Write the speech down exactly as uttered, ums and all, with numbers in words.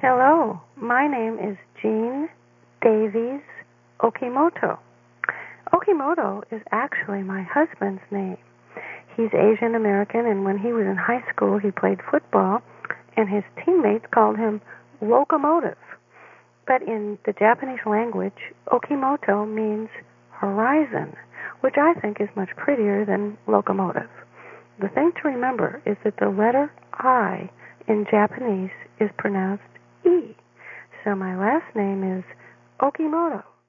Hello, my name is Jean Davies Okimoto. Okimoto is actually my husband's name. He's Asian American, and when he was in high school, he played football, and his teammates called him Locomotive. But in the Japanese language, Okimoto means horizon, which I think is much prettier than locomotive. The thing to remember is that the letter I in Japanese is pronounced E. So my last name is Okimoto.